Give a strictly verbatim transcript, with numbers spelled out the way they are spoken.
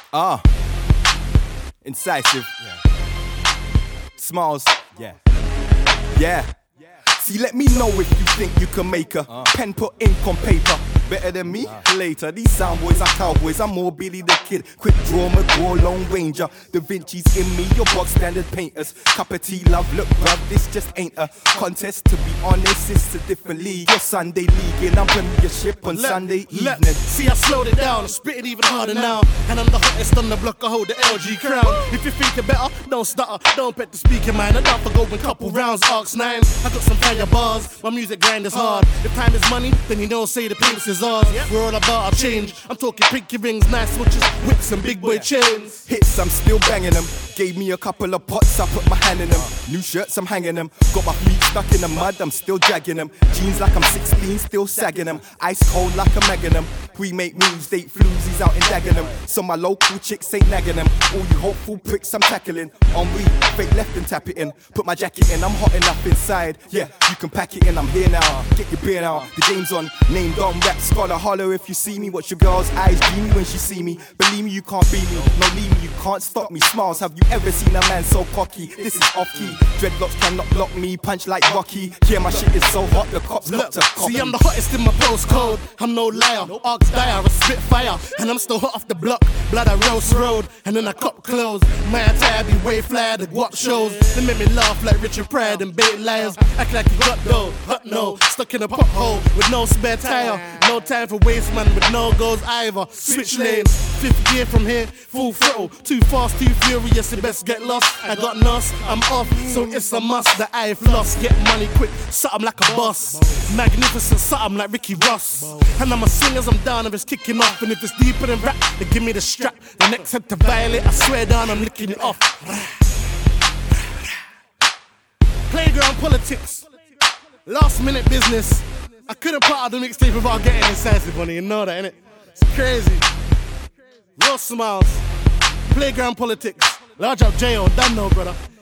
Ah, incisive. Yeah. Smiles. Yeah. Yeah. See, let me know if you think you can make a uh. pen put ink on paper. Better than me? Uh. Later, these sound boys are cowboys. I'm more Billy the Kid. Quick draw, McGraw, Lone Ranger. Da Vinci's in me, your box standard painters. Cup of tea, love, look, bruv, this just ain't a contest. To be honest, it's a different league. Your Sunday league, and I'm premiership on let, Sunday let, evening. See, I slowed it down, I'm spitting even harder now. And I'm the hottest on the block, I hold the L G crown. If you think you're better, don't stutter, don't pet the speaker, man. I don't for going couple rounds, Arcs nine. I got some fire bars, my music grind is hard. If time is money, then you don't say the pace is ours. We're all about our change. I'm talking pinky rings, nice switches, whips and big boy chains. Hits, I'm still banging them. Gave me a couple of pots, I put my hand in them. New shirts, I'm hanging them. Got my feet stuck in the mud, I'm still dragging them. Jeans like I'm sixteen, still sagging them. Ice cold like I'm megging them. We make moves, date floozies out in Dagenham. So my local chicks ain't nagging them. All you hopeful pricks I'm tackling. On weed, fake left and tap it in. Put my jacket in, I'm hot enough inside. Yeah, you can pack it in, I'm here now. Get your beer now, the game's on. Name Don Rap Scholar, holler if you see me. Watch your girl's eyes dreamy when she see me. Believe me, you can't beat me. No, leave me, you can't stop me. Smiles, have you ever seen a man so cocky? This is off key. Dreadlocks cannot block me, punch like Rocky. Yeah, my shit is so hot, the cops got to copy. See, I'm the hottest in my postcode. I'm no liar. Arcs dire, I spit fire. And I'm still hot off the block. Blood I roast road. And then I cop clothes. My attire be way flyer, the guap shows. They make me laugh like Richard Pryor and bait liars. Act like you got dough, hot no. Stuck in a pothole with no spare tire. No time for waste man with no goals either. Switch lanes, fifth gear from here, full throttle. Too fast, too furious, you best get lost. I got nos, I'm off, so it's a must that I floss. Get money quick, something like a boss. Magnificent, something like Ricky Ross. And I'm a singer, I'm down if it's kicking off. And if it's deeper than rap, then give me the strap. The next head to violate, I swear down, I'm licking it off. Playground politics, last minute business. I couldn't put out the mixtape without getting incisive on it, you know that, innit? It's crazy. Real Smiles, Playground politics, large up J O, done no, brother.